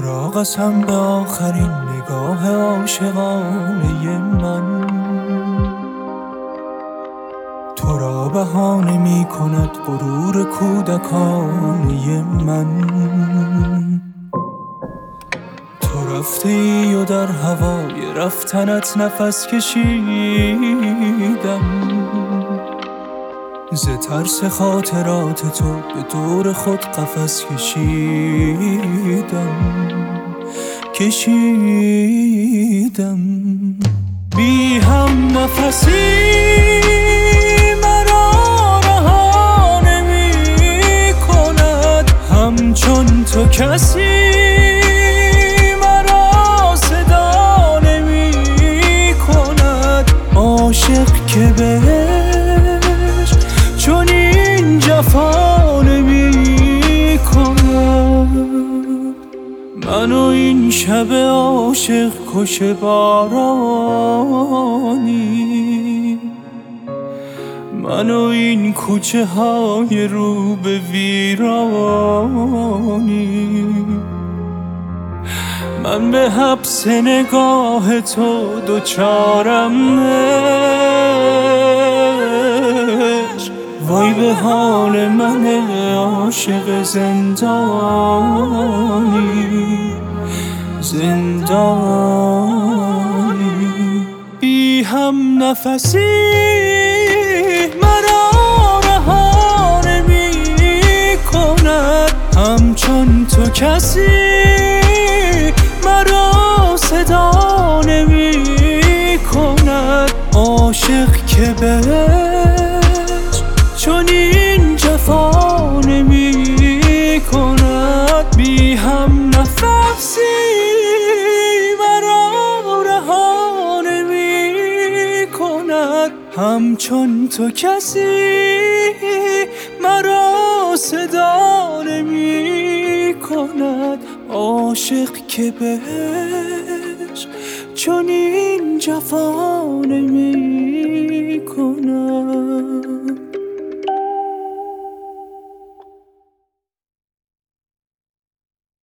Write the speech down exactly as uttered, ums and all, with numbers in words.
تو را قسم به آخرین نگاه عاشقانه من، تو را بهانه می کند غرور کودکانه من. تو رفته ای و در هوای رفتنت نفس کشیدم، ز ترس خاطرات تو به دور خود قفس کشیدم کشیدم. بی هم نفسی مرا رها نمی کند، همچون تو کسی مرا صدا نمی کند. عاشق که بهش چنین جفا نمی کند. من و این شب عاشق کش بارانی، من و این کوچه های رو به ویرانی. من به حبس نگاه تو دوچارم عشق، وای به حال من عاشق زندانی زندانی. بی هم نفسی مرا رها نمی کند، همچون تو کسی مرا صدا نمی کند. عاشق که بهش چنین جفا نمی کند. بی هم نفسی مرا رها نمی کند، همچون تو کسی مرا صدا نمی کند. عاشق که بهش چنین جفا نمی